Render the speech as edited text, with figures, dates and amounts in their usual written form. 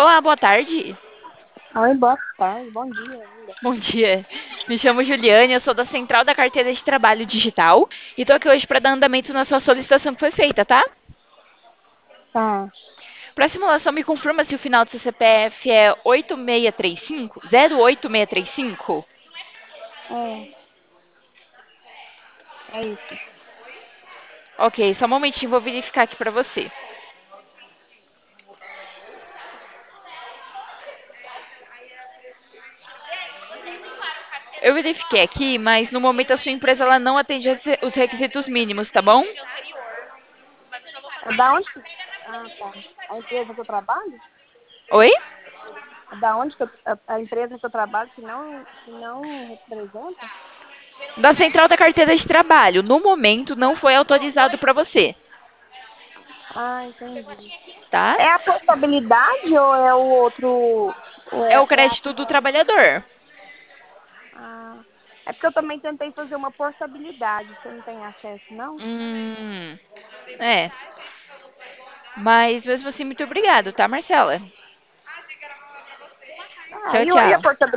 Olá, boa tarde. Oi, boa tarde, bom dia ainda. Bom dia. Me chamo Juliane, eu sou da Central da Carteira de Trabalho Digital e tô aqui hoje para dar andamento na sua solicitação que foi feita, tá? Tá, Para simulação, me confirma se o final do seu CPF é 8635, 08635. é isso. Ok, só um momentinho, vou verificar aqui para você. Eu verifiquei aqui, mas no momento a sua empresa ela não atende os requisitos mínimos, tá bom? É da onde que... Ah, tá. A empresa que eu trabalho? Oi? É da onde que a empresa que eu trabalho que não representa? Da Central da Carteira de Trabalho. No momento não foi autorizado para você, Ah, entendi. tá? É a portabilidade ou é o outro... Ou É o é a... crédito do trabalhador. Ah, é porque eu também tentei fazer uma portabilidade. Você não tem acesso, não? Hum, é. Mas mesmo assim, muito obrigado, tá, Marcela? Ah, Tchau, e a tchau. portabilidade?